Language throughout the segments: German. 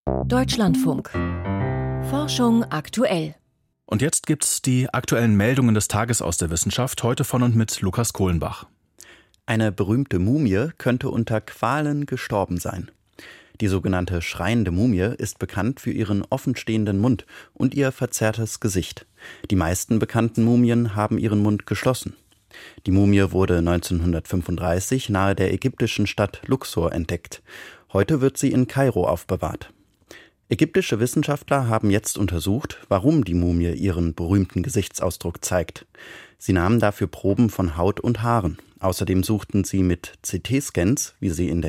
Deutschlandfunk. Forschung aktuell. Und jetzt gibt's die aktuellen Meldungen des Tages aus der Wissenschaft, heute von und mit Lukas Kohlenbach. Eine berühmte Mumie könnte unter Qualen gestorben sein. Die sogenannte schreiende Mumie ist bekannt für ihren offenstehenden Mund und ihr verzerrtes Gesicht. Die meisten bekannten Mumien haben ihren Mund geschlossen. Die Mumie wurde 1935 nahe der ägyptischen Stadt Luxor entdeckt. Heute wird sie in Kairo aufbewahrt. Ägyptische Wissenschaftler haben jetzt untersucht, warum die Mumie ihren berühmten Gesichtsausdruck zeigt. Sie nahmen dafür Proben von Haut und Haaren. Außerdem suchten sie mit CT-Scans, wie sie in der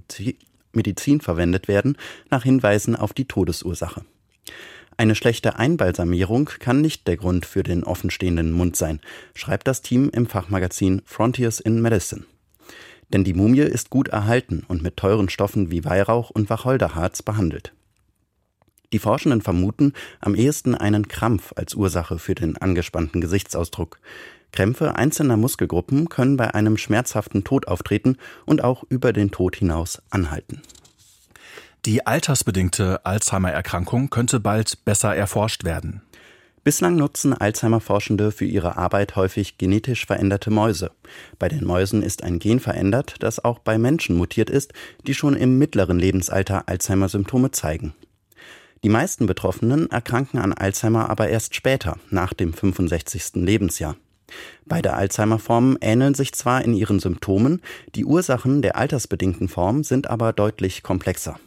Medizin verwendet werden, nach Hinweisen auf die Todesursache. Eine schlechte Einbalsamierung kann nicht der Grund für den offenstehenden Mund sein, schreibt das Team im Fachmagazin Frontiers in Medicine. Denn die Mumie ist gut erhalten und mit teuren Stoffen wie Weihrauch und Wacholderharz behandelt. Die Forschenden vermuten am ehesten einen Krampf als Ursache für den angespannten Gesichtsausdruck. Krämpfe einzelner Muskelgruppen können bei einem schmerzhaften Tod auftreten und auch über den Tod hinaus anhalten. Die altersbedingte Alzheimer-Erkrankung könnte bald besser erforscht werden. Bislang nutzen Alzheimer-Forschende für ihre Arbeit häufig genetisch veränderte Mäuse. Bei den Mäusen ist ein Gen verändert, das auch bei Menschen mutiert ist, die schon im mittleren Lebensalter Alzheimer-Symptome zeigen. Die meisten Betroffenen erkranken an Alzheimer aber erst später, nach dem 65. Lebensjahr. Beide Alzheimer-Formen ähneln sich zwar in ihren Symptomen, die Ursachen der altersbedingten Form sind aber deutlich komplexer.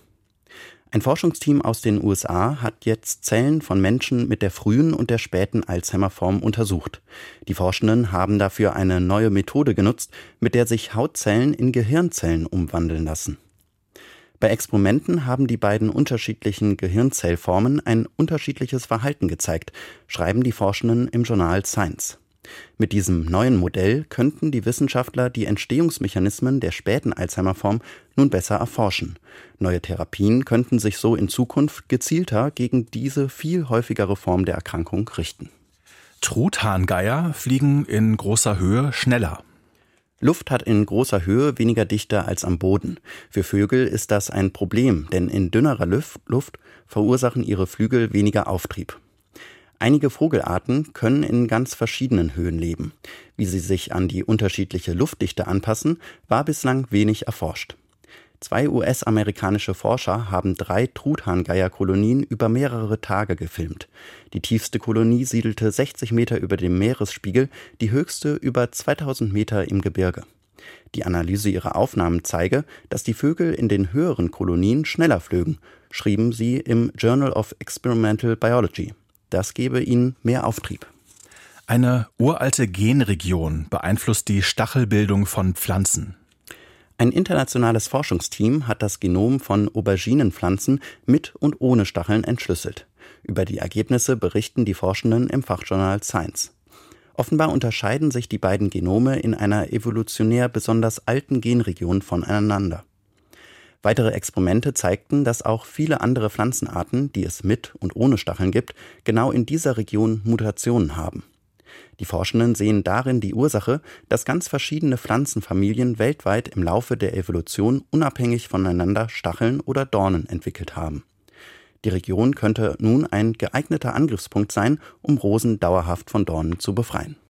Ein Forschungsteam aus den USA hat jetzt Zellen von Menschen mit der frühen und der späten Alzheimer-Form untersucht. Die Forschenden haben dafür eine neue Methode genutzt, mit der sich Hautzellen in Gehirnzellen umwandeln lassen. Bei Experimenten haben die beiden unterschiedlichen Gehirnzellformen ein unterschiedliches Verhalten gezeigt, schreiben die Forschenden im Journal Science. Mit diesem neuen Modell könnten die Wissenschaftler die Entstehungsmechanismen der späten Alzheimer-Form nun besser erforschen. Neue Therapien könnten sich so in Zukunft gezielter gegen diese viel häufigere Form der Erkrankung richten. Truthahngeier fliegen in großer Höhe schneller. Luft hat in großer Höhe weniger Dichte als am Boden. Für Vögel ist das ein Problem, denn in dünnerer Luft verursachen ihre Flügel weniger Auftrieb. Einige Vogelarten können in ganz verschiedenen Höhen leben. Wie sie sich an die unterschiedliche Luftdichte anpassen, war bislang wenig erforscht. 2 US-amerikanische Forscher haben 3 Truthahngeierkolonien über mehrere Tage gefilmt. Die tiefste Kolonie siedelte 60 Meter über dem Meeresspiegel, die höchste über 2000 Meter im Gebirge. Die Analyse ihrer Aufnahmen zeige, dass die Vögel in den höheren Kolonien schneller flögen, schrieben sie im Journal of Experimental Biology. Das gebe ihnen mehr Auftrieb. Eine uralte Genregion beeinflusst die Stachelbildung von Pflanzen. Ein internationales Forschungsteam hat das Genom von Auberginenpflanzen mit und ohne Stacheln entschlüsselt. Über die Ergebnisse berichten die Forschenden im Fachjournal Science. Offenbar unterscheiden sich die beiden Genome in einer evolutionär besonders alten Genregion voneinander. Weitere Experimente zeigten, dass auch viele andere Pflanzenarten, die es mit und ohne Stacheln gibt, genau in dieser Region Mutationen haben. Die Forschenden sehen darin die Ursache, dass ganz verschiedene Pflanzenfamilien weltweit im Laufe der Evolution unabhängig voneinander Stacheln oder Dornen entwickelt haben. Die Region könnte nun ein geeigneter Angriffspunkt sein, um Rosen dauerhaft von Dornen zu befreien.